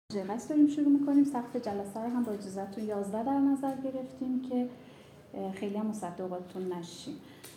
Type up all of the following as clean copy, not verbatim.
جلسه داریم شروع میکنیم. سقف جلسه رو هم با اجازهتون 11 در نظر گرفتیم که خیلی هم مصدقاتون نشیم.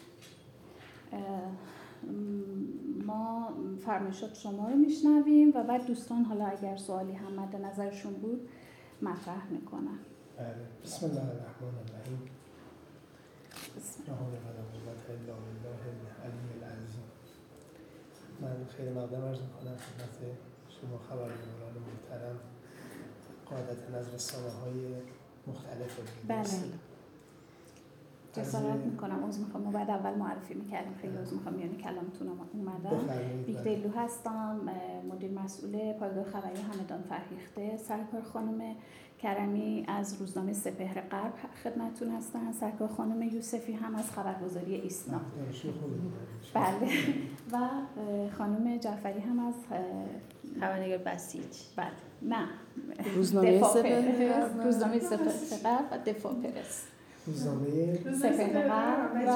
ما فرمایشات شما رو میشنویم و بعد دوستان حالا اگر سوالی هم مد نظرشون بود مطرح میکنن. بسم الله الرحمن الرحیم. لا حول ولا قوة الا بالله العلی العظیم. من خیلی مقدم عرض میکنم خدمت شما خبرنگاران محترم، قاعدتا از رسانه‌های مختلف بله. جسارت میکنم عذر میخوام. ما بعد اول معرفی میکردیم، خیلی عذر میخوام یعنی کلامتون اومدم. بیگدیلو هستم، مدیر مسئول پایگاه خبری همدان فرهیخته. سرکار خانم کرمی از روزنامه سپهر غرب خدمتتون هستن. سرکار خانم یوسفی هم از خبرگزاری ایسنا. بله. و خانم جعفری هم از خبرنگار بسیج. بله. نه. روزنامه سپهر غرب و دفاع پرس. روزنامه سپهر غرب و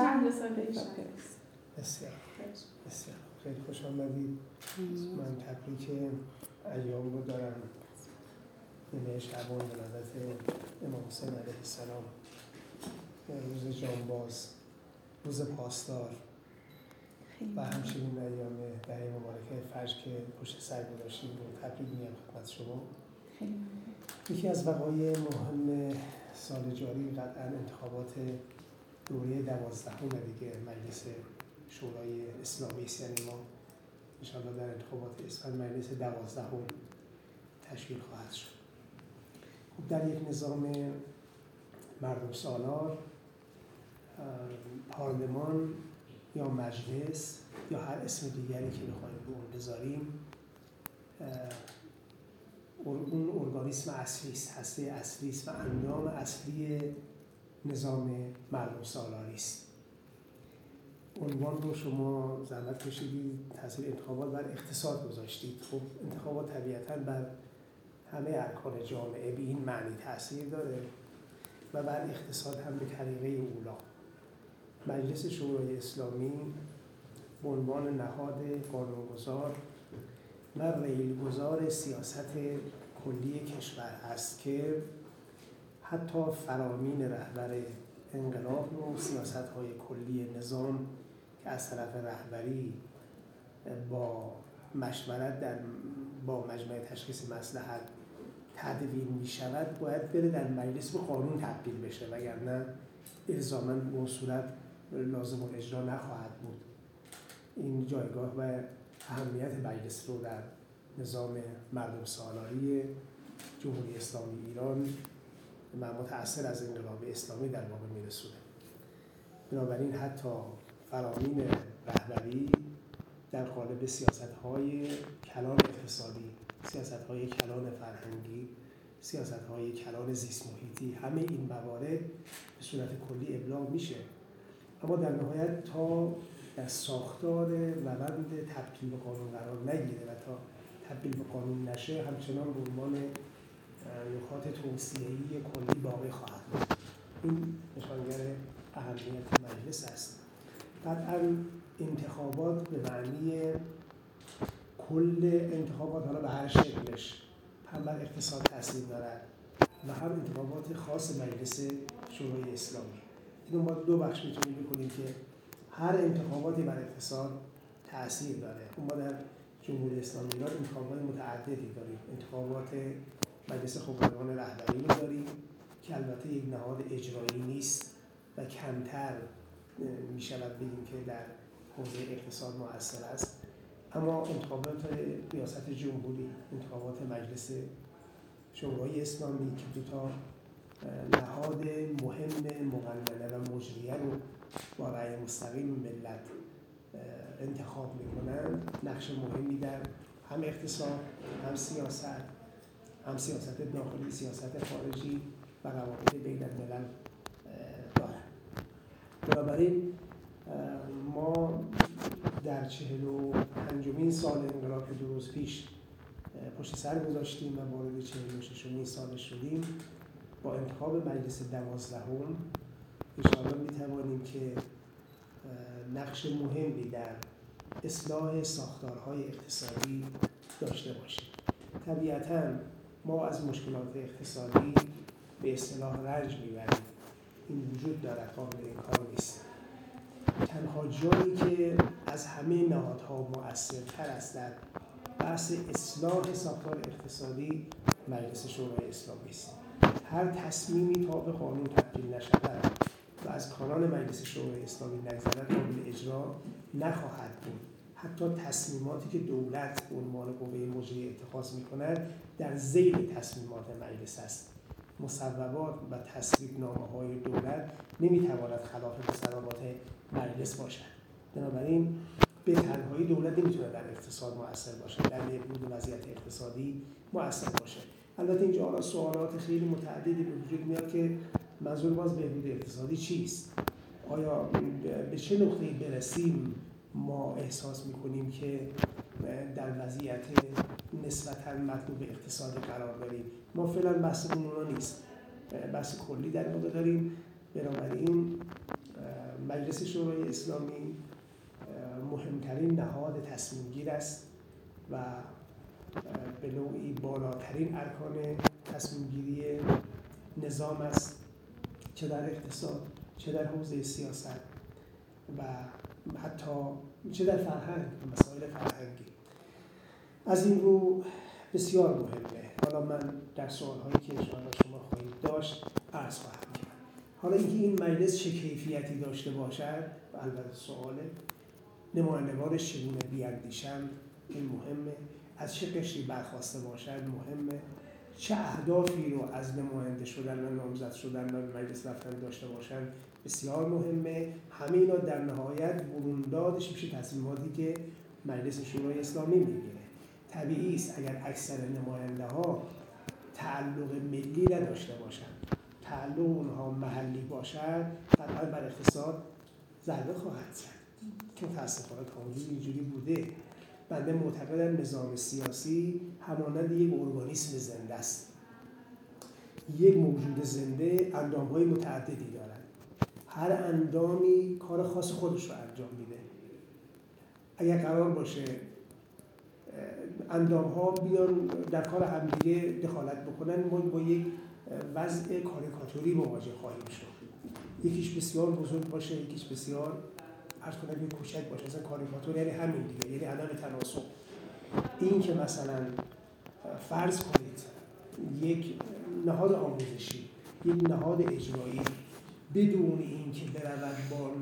بسیار خیلی خوش آمدید. من تبریک ایام رو دارم. نیمه شعبان ولادت امام حسین علیه السلام، روز جانباز، روز پاسدار و همچنین ایام دهه مبارکه فجر که پشت سر گذاشتیم رو تبریک میگم خدمت شما. یکی از وقایع مهم سال جاری قطعاً انتخابات دوره 12 دیگه مجلس شورای اسلامی است. یعنی ما انشاءالله در انتخابات اسفند مجلس 12 تشکیل خواهد شد. خب در یک نظام مردم سالار، پارلمان یا مجلس یا هر اسم دیگری که بخوایم به اون بذاریم، اون ارگانیسم اصلی است، هسته اصلی است و اندام اصلی نظام مردم سالاری است. عنوان رو شما زحمت کشیدید تاثیر انتخابات بر اقتصاد گذاشتید. خب انتخابات طبیعتاً بر همه ارکان جامعه به این معنی تاثیر داره و بر اقتصاد هم به طریقه اولا. مجلس شورای اسلامی به عنوان نهاد قانونگذار و ریلگذار سیاست کلی کشور است که حتی فرامین رهبر انقلاب و سیاست‌های کلی نظام که از طرف رهبری با مشورت با مجمع تشخیص مصلحت تدوین می شود باید بره در مجلس به قانون تبدیل بشه، وگرنه الزاماً به اون صورت لازم الاجرا نخواهد بود. این جایگاه و اهمیت مجلس رو در نظام مردم سالاری جمهوری اسلامی ایران متأثر از انقلاب اسلامی در واقع میرسونه. بنابراین حتی فرامین رهبری در قالب سیاست‌های کلان اقتصادی، سیاست‌های کلان فرهنگی، سیاست‌های کلان زیست محیطی، همه این موارد به صورت کلی ابلاغ میشه، اما در نهایت تا در ساختار روند تبدیل به قانون قرار نگیره و تا تبدیل به قانون نشه همچنان به عنوان نکات توصیه‌ای کلی باقی خواهد بود. این نشانگر اهمیت مجلس است. قطعاً انتخابات به معنی کل انتخابات، حالا به هر شکلش، هم بر اقتصاد تاثیر دارد و هم انتخابات خاص مجلس شورای اسلامی. اینو ما دو بخش میتونیم بکنیم که هر انتخاباتی بر اقتصاد تاثیر داره. ما در جمهوری اسلامی ایران انتخابات متعددی داریم. انتخابات مجلس خبرگان رهبری رو داریم که البته یک نهاد اجرایی نیست و کمتر می شود بگیم که در حوزه اقتصاد مؤثر است، اما انتخابات ریاست جمهوری، انتخابات مجلس شورای اسلامی که دو تا نهاد مهم مقننه و مجریه رو با رأی مستقیم ملت انتخاب میکنن، نقش مهمی در هم اقتصاد، هم سیاست داخلی، سیاست خارجی و روابط بین الملل دارند. بنابراین ما در 45مین سال انقلاب که 2 روز پیش پشت سر گذاشتیم و وارد 46مین سال شدیم، با انتخاب مجلس 12 انشاءالله میتوانیم که نقش مهمی در اصلاح ساختارهای اقتصادی داشته باشیم. طبیعتاً ما از مشکلات اقتصادی به اصطلاح رنج میبریم. این وجود دارد، قابل انکار نیست. تنها جایی که از همه نهادها مؤثرتر است در بحث اصلاح ساختار اقتصادی مجلس شورای اسلامی است. هر تصمیمی تا به قانون تبدیل نشود و از کانون مجلس شورای اسلامی نگذرد قابل اجرا نخواهد بود. حتی تصمیماتی که دولت به عنوان قوه مجریه اتخاذ می‌کند در ذیل تصمیمات مجلس است. مصوبات و تصویبنامه‌های دولت نمی‌تواند خلاف مصوبات مجلس باشد. بنابراین به تنهایی دولت نمی‌تواند در اقتصاد مؤثر باشد، در بهبود وضعیت اقتصادی مؤثر باشد. البته اینجا حالا سوالات خیلی متعددی به وجود میاد که منظور باز بهبود اقتصادی چیست؟ آیا به چه نقطه‌ای برسیم ما احساس می‌کنیم که در وضعیت نسبتاً مطلوب اقتصادی قرار داریم؟ ما فعلا بحثمون اونا نیست، بحث کلی در واقع داریم. بنابراین مجلس شورای اسلامی مهمترین نهاد تصمیم گیر است و به نوعی بالاترین ارکان تصمیم گیری نظام است، چه در اقتصاد، چه در حوزه سیاست و حتی چه در فرهنگ، مسائل فرهنگی. از این رو بسیار مهمه. حالا من در سوال‌هایی که انشاءالله شما خواهید داشت عرض خواهم کرد. حالا اینکه این مجلس چه کیفیتی داشته باشد و البته سوال نمایندگانش چگونه بیاندیشند این مهمه، از چه قشری برخواسته باشد مهمه، چه اهدافی رو از نماینده شدن و نامزد شدن و مجلس رفتن داشته باشند بسیار مهمه. همه اینا در نهایت بروندادش میشه تصمیماتی که مجلس شورای اسلامی میگیره. طبیعی است اگر اکثر نماینده ها تعلق ملی نداشته باشند، تعلق اونها محلی باشد، قطعا بر اقتصاد ضربه خواهد زد که متاسفانه تا حدودی اینجوری بوده. بنده معتقدم نظام سیاسی همانند یک ارگانیسم زنده است. یک موجود زنده اندام‌های متعددی دارد. هر اندامی کار خاص خودش رو انجام میده. اگر قرار باشه اندام‌ها بیان در کار همدیگه دخالت بکنن، ما با یک وضع کاریکاتوری مواجه خواهیم شد. یکیش بسیار بزرگ باشه، یکیش بسیار عرض کنم یک کوچک باشه. مثلا کاریکاتور یعنی همین دیگه، یعنی عدم تناسب. این که مثلا فرض کنید یک نهاد آموزشی، یک نهاد اجرایی بدون اینکه برود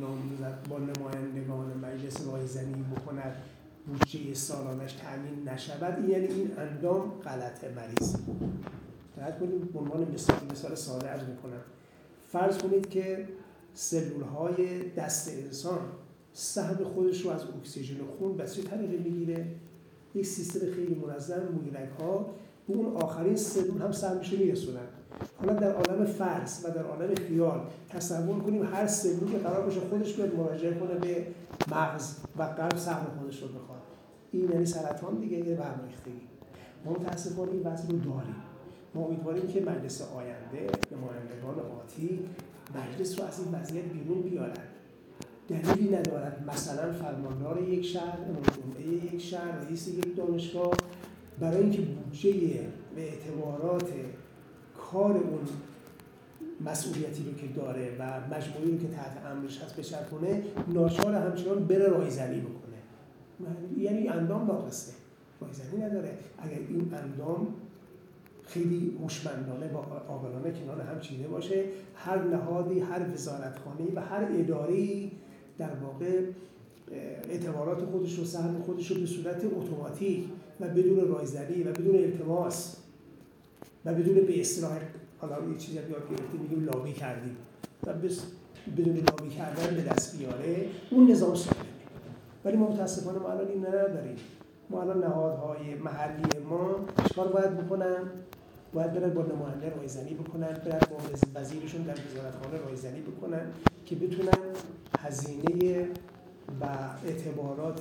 با نمایندگان مجلس رایزنی بکند بودجه سالانش تأمین نشود، یعنی این اندام غلط مریض. دقت کنید به عنوان مثال ساده عرض می‌کنم. فرض کنید که سلول‌های دست انسان سهم خودش رو از اکسیژن خون به چه طریقی میگیره؟ یک سیستم خیلی منظم، مویرگ‌ها به اون آخرین سلول هم سهمش رو میرسونن. حالا در عالم فرض و در عالم خیال تصور کنیم هر سلولی قرار باشه خودش بیاد مراجعه کنه به مغز و قلب سهم خودش رو بخواد. این یعنی سرطان دیگه، یه برمیختگی. ما متأسفانه این وضع رو داریم. ما امیدواریم که مجلس آینده، نمایندگان آتی مجلس رو از این وضعیت بیرون بیارن. دلیلی ندارد مثلا فرماندار یک شهر، امام جمعه یک شهر، رئیس یک دانشگاه برای اینکه بودجه و اعتبارات کار اون مسئولیتی رو که داره و مجموعی رو که تحت امرش هست بچرخونه، ناچار همچنان بره رایزنی بکنه. یعنی اندام ناقصه، رایزنی نداره. اگر این اندام خیلی هوشمندانه با عاقلانه کنار هم چیده باشه، هر نهادی، هر وزارتخانه‌ای و هر اداره‌ای در واقع اعتبارات خودش رو، سهم خودش رو به صورت اتوماتیک و بدون رایزنی و بدون التماس و بدون به اصطلاح، حالا یه چیزی یاد گرفتیم میگیم لابی کردیم، و بدون لابی کردن به دست بیاره، اون نظام سالمه. ولی ما متاسفانه ما الان این نداریم. ما الان نهادهای محلی ما چیکار باید بکنن؟ باید برن با نماینده رایزنی بکنن، برن با وزیرشون در وزارتخانه رایزنی بکنن که بتونن هزینه و اعتبارات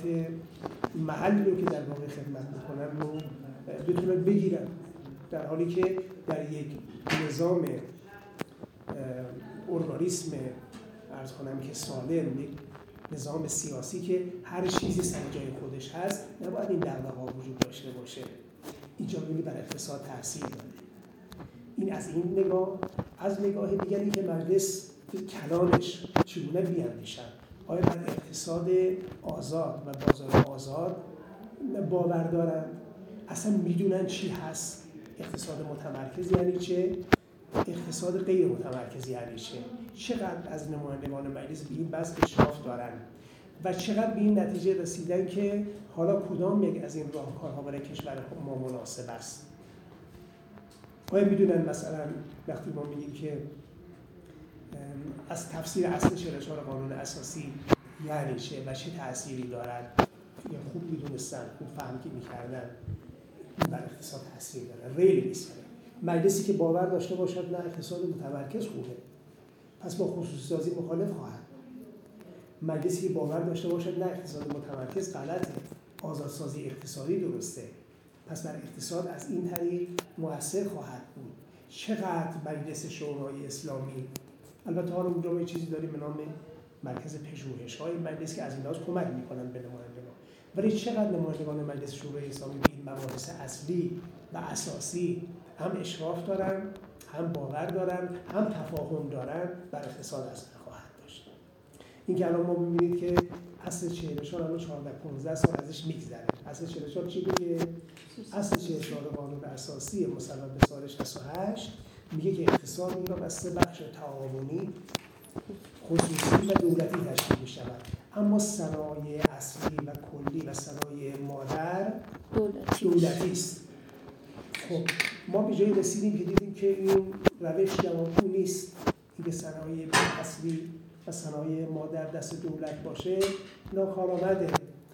محلی رو که در واقع خدمت میکنن رو بتونن بگیرن، در حالی که در یک نظام ارگانیسم عرض کنم که سالم، یک نظام سیاسی که هر چیزی سر جای خودش هست، نباید این دغدغه‌ها وجود داشته باشه. ایجابی بر اقتصاد تاثیر داره. این از این نگاه. از نگاه دیگری که مجلس کلانش چگونه بیاندیشند، آیا بر اقتصاد آزاد و بازار آزاد باور دارند؟ اصلا میدونن چی هست اقتصاد متمرکز یعنی چه؟ اقتصاد غیر متمرکز یعنی چه؟ چقدر از نمایندگان مجلس به این بحث اشراف دارند و چقدر به این نتیجه رسیدن که حالا کدام یک از این راهکارها برای کشور ما مناسب است؟ آیا میدونن مثلا وقتی ما میگیم که از تفسیر اصل 44 قانون اساسی یعنی چه و چه تأثیری دارد، یا خوب میدونستن، خوب فهمی میکردن این بر اقتصاد تأثیر داره؟ ریلی نیست. مجلسی که باور داشته باشد نه اقتصاد متمرکز خوبه، پس با خصوصی سازی مخالف خواهد. مجلسی که باور داشته باشد نه اقتصاد متمرکز غلطه، آزادسازی اقتصادی درسته، پس بر اقتصاد از این طریق مؤثر خواهد بود. چقدر مجلس شورای اسلامی، البته حالا اونجا یه چیزی داریم به نام مرکز پژوهش‌های مجلس که از این لحاظ کمک می‌کنن به نمایندگان، ولی چقدر نمایندگان مجلس شورای اسلامی به این مباحث اصلی و اساسی هم اشراف دارن، هم باور دارن، هم تفاهم دارن، بر اقتصاد اثر خواهد داشت. این که الان ما می‌بینید که اصل 44 الان 14-15 سال ازش میگذره. اصل 44 چی میگه؟ اصل 44 قانون اساسی مصوب به سال 68 میگه که اقتصاد این را از 3 بخش تعاونی، خصوصی و دولتی تشکیل می‌شود. اما صنایع اصلی و کلی و صنایع مادر دولتی است. خب ما به جایی رسیدیم که دیدیم که این روش جوابگو نیست. اینکه صنایع اصلی و صنایع مادر دست دولت باشه ناکارآمده.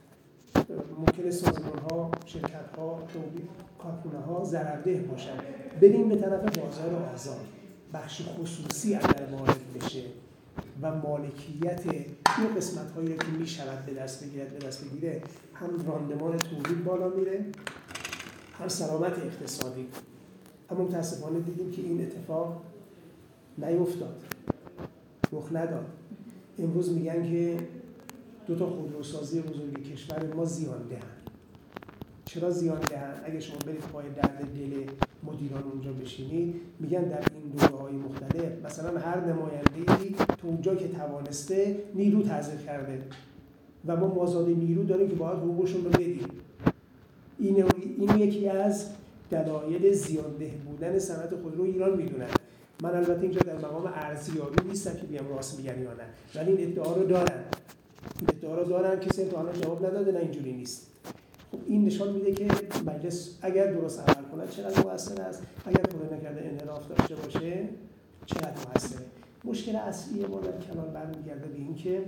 ممکنه سازمان‌ها، شرکت‌ها، کارخانه‌ها ضررده باشن. بریم به طرف بازار آزاد، بخش خصوصی اگر وارد بشه و مالکیت این قسمت‌هایی که می‌شود به دست بگیره، هم راندمان تولید بالا میره، هم سلامت اقتصادی. اما متاسفانه دیدیم که این اتفاق نیفتاد، رخ نداد. امروز میگن که 2 خودروسازی بزرگ کشور ما زیان دهند. چرا زیان دهند؟ اگه شما برید پای درد دل مدیران اونجا بشینید، میگن در این دوره‌های مختلف مثلا هر نماینده‌ای تو اونجا که توانسته نیرو تزریق کرده و ما مازاد نیرو داریم که باید حقوقشون رو بدیم. این یکی از دلایل زیانده بودن صنعت خودرو ایران میدونن. من البته اینجا در مقام ارزیابی نیستم که بیام راست میگن یا نه، ولی این ادعا رو دارن. کسی تا الان جواب نداده نه اینجوری نیست. خب این نشان میده که مجلس اگر درست عمل کنه چقدر مؤثر است، اگر خدا نکرده انحراف داشته باشه چقدر مؤثره. مشکل اصلی ما در کلان برمیگرده به این که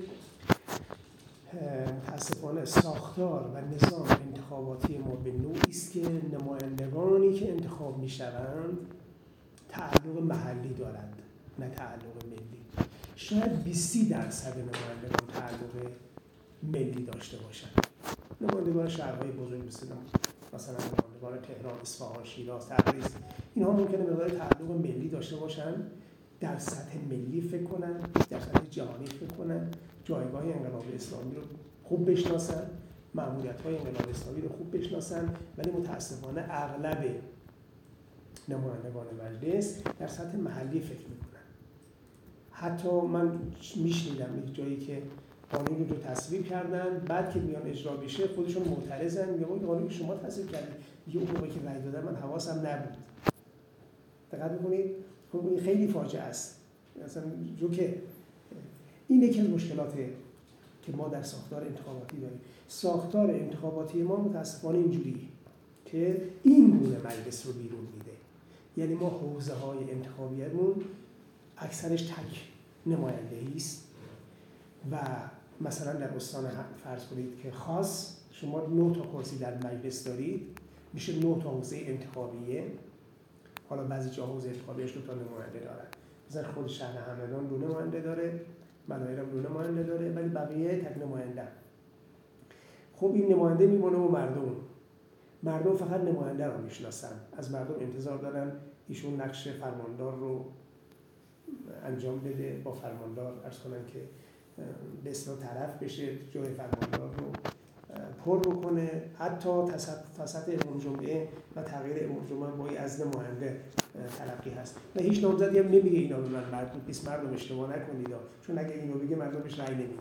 متاسفانه ساختار و نظام انتخاباتی ما به نوعی است که نمایندگانی که انتخاب میشوند تعلق محلی دارند نه تعلق ملی. شاید 20% نمایندگان تعلق ملی داشته باشند. نمایندگان شهرهای بزرگ مثلا نمایندگان تهران، اصفهان، شیراز، تبریز، اینها ممکنه مقدار تعلق ملی داشته باشند، در سطح ملی فکر کنن، در سطح جهانی فکر کنن، جایگاه انقلاب اسلامی رو خوب بشناسن، مأموریت‌های انقلاب اسلامی رو خوب بشناسن، ولی متأسفانه اغلب نمایندگان مجلس در سطح محلی فکر میکنن. حتی من میشنیدم یک جایی که قانون رو تصویب کردن، بعد که میان اجرا بشه خودشون معترضن، میگن این قانون که شما تصویب کردید، دیگه اون موقعی که رأی دادن من حواسم نبود. دقت می‌کنید؟ خب این خیلی فاجعه است. مثلا جو که این یکی از مشکلاته که ما در ساختار انتخاباتی داریم. ساختار انتخاباتی ما متاسفانه اینجوریه که این گونه مجلس رو بیرون میده. یعنی ما حوزه‌های انتخابیمون اکثرش تک نمایندگی است و مثلا در استان فرض کنید که خاص شما 9 تا کرسی در مجلس دارید، میشه 9 تا حوزه انتخابیه. حالا بعضی جا حوزه انتخابیش 2 تا نماینده دارن. مثلا خود شهر همدان 2 نماینده داره، مناهرم 2 نماینده داره، ولی بقیه تک نماینده. خب این نماینده میمونه و مردم فقط نماینده رو میشناسن. از مردم انتظار دارن ایشون نقش فرماندار رو انجام بده، با فرماندار عرض کنن که به اصطلاح طرف بشه، جای فرماندار رو پر بکنه، حتی وسط امام جمعه و تغییر امام جمعه با از مهنده تلقی هست و هیچ نامزدی هم نمیگه اینا به من مربوط نیست، مردم اشتباه نکنید، چون اگه اینو بگه مردم بهش رأی نمیدن.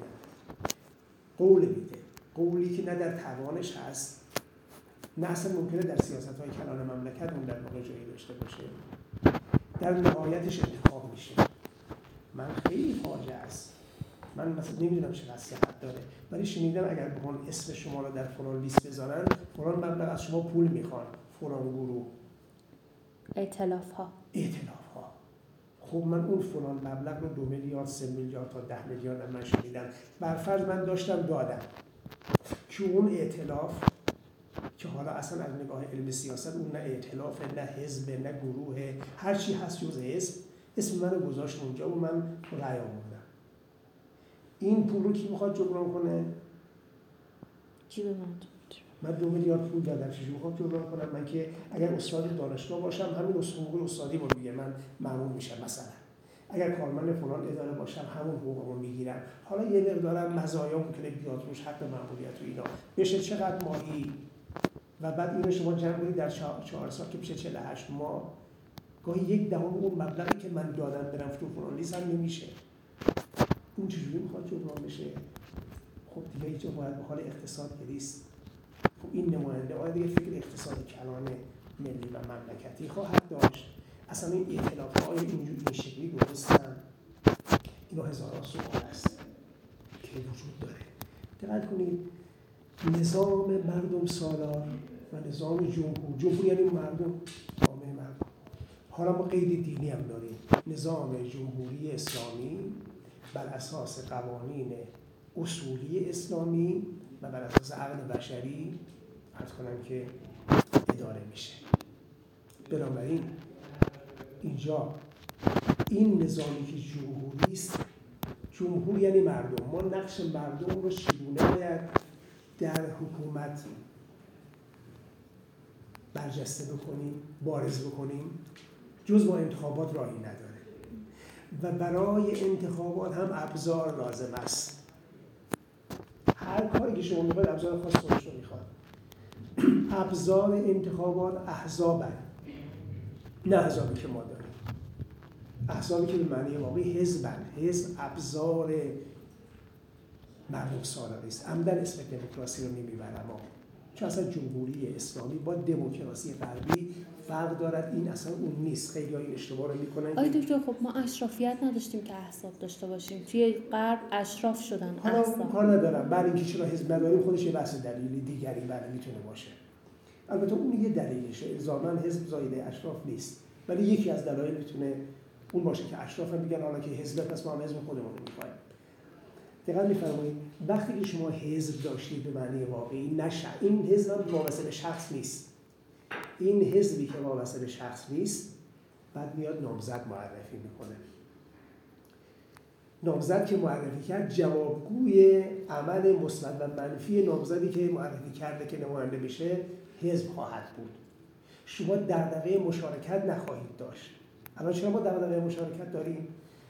قول میده، قولی که نه در توانش هست نه اصلا ممکنه در سیاست‌های کلان مملکت اون در واقع جایی داشته باشه. در نهایتش انتخاب میشه. من خیلی فاجعه است. من مثلا نمیدونم چقدر صحت داره، ولی شنیدم اگر بخوان اسم شما رو در فلان لیست بذارن فلان مبلغ از شما پول میخوان، فلان گروه ائتلاف ها. خب من اون فلان مبلغ رو 2 میلیارد 3 میلیارد تا 10 میلیارد من شنیدم. برفرض من داشتم دادم که اون ائتلاف که حالا اصلا از نگاه علم سیاست اون نه ائتلاف، نه حزب، نه گروه، هر چی هست جز حزب، اسم منو گذاشت اونجا و من رأی آوردم. این پول رو کی میخواد جبران کنه؟ کی به من 2 میلیارد پول دادم، چجوری میخوام جبران کنم؟ من که اگر استاد دانشگاه باشم همین حقوق استادی رو دیگه من مأمور میشم، مثلا اگر کارمند فلان اداره باشم همون حقوقمو میگیرم. حالا یه مقدارم مزایا ممکنه بیاد روش، حق مأموریت و اینا بشه چقدر ماهی، و بعد اینو شما جمع کنید در 4 سال که میشه 48 ماه، گاهی 1/10 اون مبلغی که من دادم برم تو فلان لیست هم نمیشه. اون چجوری میخواد جبران بشه؟ خب دیگه اینجا باید به حال اقتصاد گریست. خب این نماینده آیا دیگه فکر اقتصاد کلان ملی و مملکتی خواهد داشت؟ اصلا این ائتلاف‌های این شکلی درستن؟ اینا هزاران سوال است که وجود داره. دقت کنید نظام مردم سالار و نظام جمهور یعنی مردم، جامعه مردم. حالا ما قید دینی هم داریم. نظام جمهوری اسلامی بر اساس قوانین اصولی اسلامی و بر اساس عقل بشری عرض کنم که اداره میشه. بنابراین اینجا این نظامی که جمهوری است، جمهور یعنی مردم، ما نقش مردم رو چگونه باید در حکومت برجسته بکنیم، بارز بکنیم؟ جز با انتخابات راهی نداره و برای انتخابات هم ابزار لازم است. هر کاری که شما میخواید ابزار خاص خودش رو میخواد. ابزار انتخابات احزابن، نه احزابی که ما داریم. احزابی که به معنی واقعی حزبن. حزب ابزار مردم سالاری است. عمدن اسم دموکراسی رو نمیبرم چون اصلا جمهوری اسلامی با دموکراسی غربی فرق دارد. این اصلا اون نیست. خیلی ها این اشتباه رو میکنن. آقای دکتر خب ما اشرافیت نداشتیم که احزاب داشته باشیم. توی غرب اشراف شدن احزاب. کار ندارم. برای اینکه چرا حزب نداریم خودش یه بحث دلیلی دیگری بله میتونه باشه. البته اون یه دلیلشه. الزاما حزب زایده اشراف نیست. ولی یکی از دلایل میتونه اون باشه که اشراف هم میگن حالا که حزب پس ما هم حزب خودمون رو میخوایم. دقیقاً می‌فرمایید وقتی که شما حزب داشتید به معنی واقعی نشه، این حزب هم وابسته به شخص نیست. این حزبی که وابسته به شخص نیست بعد میاد نامزد معرفی میکنه. نامزد که معرفی کرد جوابگوی عمل مثبت و منفی نامزدی که معرفی کرده که نماینده بشه حزب خواهد بود. شما دغدغه مشارکت نخواهید داشت. الان چرا ما دغدغه مشارکت داریم؟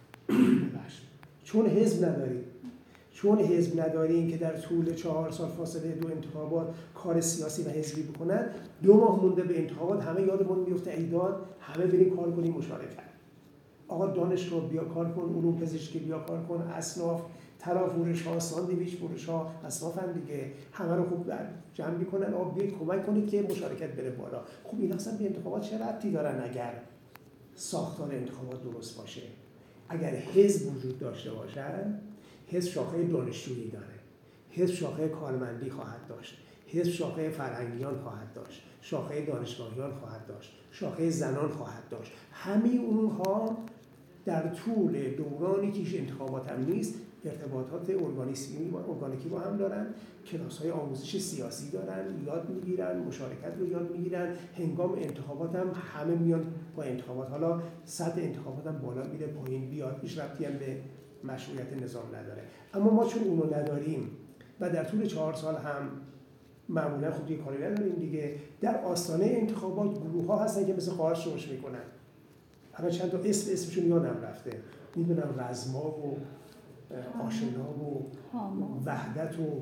چون حزب نداریم. چون حزب نداریم که در طول 4 سال فاصله 2 انتخابات کار سیاسی و حزبی بکنن، 2 ماه مونده به انتخابات همه یادمون میفته ایداد همه بریم کار کنیم مشارکت. آقا دانشگاه بیا کار کن، علوم پزشکی بیا کار کن، اصناف، ترافورش ها، ساندویچ فروش ها، اصناف هم دیگه همه رو خوب جمع میکنن. آقا بیاید کمک کنید که مشارکت بره بالا. خب این اصلا به انتخابات چه ربطی دارن اگر ساختار انتخابات درست باشه؟ اگر حزب وجود داشته باشه، حزب شاخه دانشجویی داره، حزب شاخه کارمندی خواهد داشت، حزب شاخه فرهنگیان خواهد داشت، شاخه دانشگاهیان خواهد داشت، شاخه زنان خواهد داشت. همه اونها در طول دورانی که انتخابات هم نیست ارتباطات ارگانیکی با هم دارن، کلاس‌های آموزش سیاسی دارن، یاد میگیرن، مشارکت رو یاد میگیرن. هنگام انتخابات هم همه میان با انتخابات. حالا سطح انتخابات هم بالا میره پایین بیاد، هیچ ربطی هم به مشروعیت نظام نداره. اما ما چون اونو نداریم و در طول 4 سال هم معمولا خود دیگه کاری نداریم دیگه، در آستانه انتخابات گروه‌ها هستن که مثل قارچ شوش میکنن. الان چند تا اسمشون یادم رفته، میدونم رزما و آشنا و وحدت و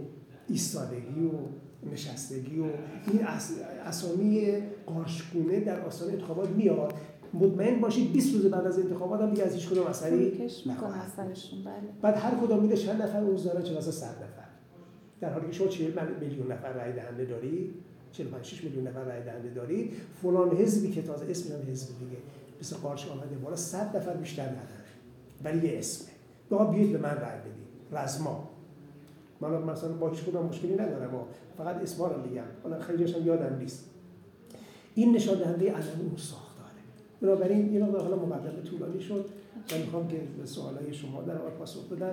ایستادگی و نشستگی و این اسامی قارچگونه در آستانه انتخابات میاد. مطمئن باشید 20 روز بعد از انتخابات هم دیگه از هیچ کدوم اثری نخواهد. بعد هر کدوم میره چند نفر عضو دارن، چه واسه 100 نفر، در حالی که شما 40 میلیون نفر رای دهنده دارید، 45 میلیون نفر رای دهنده دارید، فلان حزبی که تازه اسم هم حزب دیگه مثل قارچ آمده بالا 100 نفر بیشتر نداره، ولی یه اسمه. بیاید به من رای بدید. رزما من مثلا با هیچ کدوم مشکلی ندارم، فقط اسما رو میگم، حالا خیلیش هم یادم نیست. این نشان دهنده عدم اون ساختاره. بنابراین این حالا مقدمه طولانی شد و میخوام که به سوالای شما در واقع پاسخ بدم.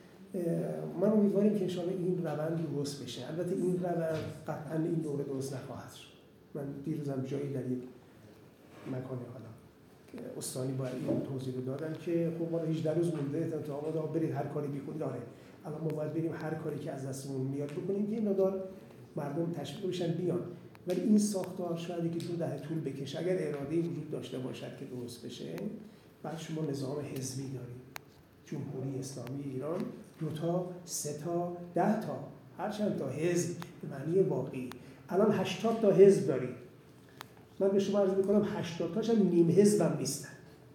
من امیدوارم که ان شاءالله این روند درست بشه. البته این روند قطعا این دوره درست نخواهد شد. من دیروزم جایی در یک مکان حالا استانی با این توضیح رو دادم که خب ما 18 روز مونده تا آماده برید هر کاری بکنید. آره الان ما باید بریم هر کاری که از دستمون میاد بکنیم که این مقدار مردم تشویق بشن بیان. ولی این ساختار شاید که 2 دهه طول بکشه. اگر اراده‌ای وجود داشته باشد که درست بشه، بعد شما نظام حزبی دارید. جمهوری اسلامی ایران 2 تا 3 تا 10 تا هر چند تا حزب به معنی واقعی. الان 80 تا حزب دارید. من به شما عرض می‌کنم 80 تاش هم نیم حزب هم نیستن.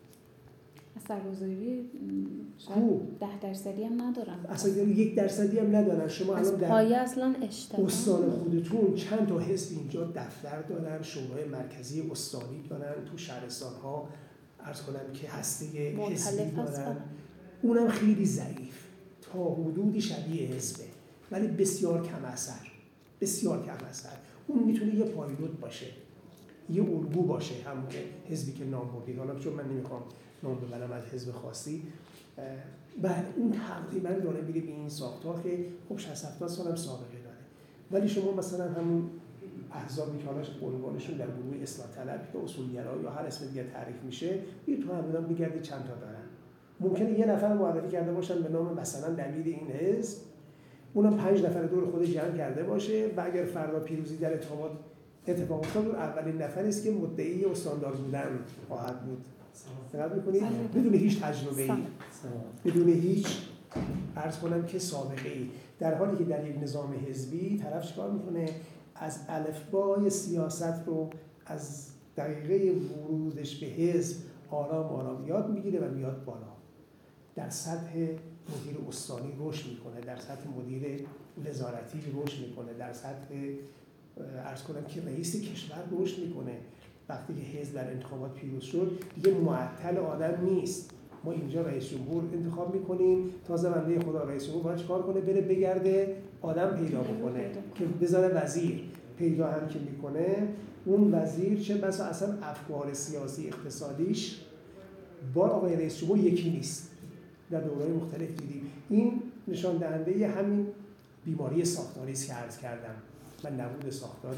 اثرگذاری شاید 10% هم ندارن. اصلا 1% هم ندارن. شما الان در پایه اصلا اشتباه. استان خودتون چند تا حزب اینجا دفتر دارن، شورای مرکزی استانی دارن، تو شهرستان‌ها عرض کنم که هسته حزبی دارن. اونم خیلی ضعیف، تا حدودی شبیه حزبه ولی بسیار کم اثر. بسیار کم اثر. اون میتونه یه پایلوت باشه، یه الگو باشه، همون حزبی که نام بردید. حالا چون من نمیخوام نام ببرم از حزب خاصی، بعد اون تقریبا داره میره به این ساختار که خب 60-70 سال هم سابقه داره. ولی شما مثلا همون احزابی که حالا عنوانشون در گروه اصلاح طلب یا اصولگرا یا هر اسم دیگه تعریف میشه، یه تو همدان بگردید چند تا دارن. ممکنه یه نفر معرفی کرده باشن به نام مثلا دبیر این حزب، اونم 5 نفر دور خود جمع کرده باشه و اگر فردا پیروزی در انتخابات اتفاق افتاد اون اولین نفری است که مدعی استاندار بودن خواهد بود. دقت می‌کنید؟ بدون هیچ تجربه‌ای، بدون هیچ عرض کنم که سابقه‌ای، در حالی که در یک نظام حزبی طرف چیکار می‌کنه؟ از الفبای سیاست رو از دقیقه ورودش به حزب آرام آرام یاد میگیره و میاد بالا. در سطح مدیر استانی رشد میکنه، در سطح مدیر وزارتی رشد میکنه، در سطح عرض کنم که رئیس کشور رشد میکنه. وقتی که حزب در انتخابات پیروز شد دیگه معطل آدم نیست. ما اینجا رئیس جمهور انتخاب میکنیم، تازه بنده خدا رئیس جمهور باید چیکار کنه؟ بره بگرده آدم پیدا بکنه که بذاره وزیر. پیدا هم که میکنه اون وزیر چه بسا اصلا افکار سیاسی اقتصادیش با آقای رئیس جمهور یکی نیست. در دوره‌های مختلف دیدیم. این نشان دهنده همین بیماری ساختاری است که عرض کردم و نبود ساختار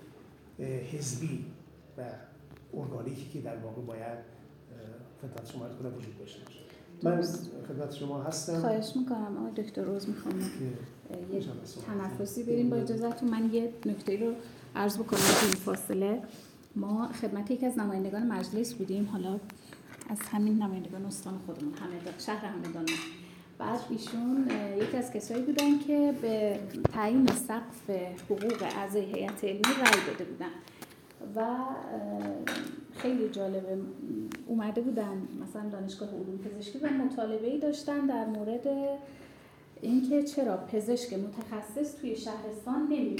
حزبی و ارگانیکی که در واقع باید خدمت شما عرض کنم وجود داشته باشه. من خدمت شما هستم. خواهش میکنم آقای دکتر روز میخوام یه تنفسی بریم با اجازهتون. من یه نکته رو عرض بکنم که این فاصله ما خدمت یک از نمایندگان مجلس بودیم، حالا از همین نمایندگان استان خودمون شهر همدان. بعد ایشون یکی از کسایی بودن که به تعیین سقف حقوق اعضای هیئت علمی رأی داده بودن و خیلی جالبه اومده بودن مثلا دانشگاه علوم پزشکی و مطالبه‌ای داشتن در مورد اینکه چرا پزشک متخصص توی شهرستان نمی‌بینیم.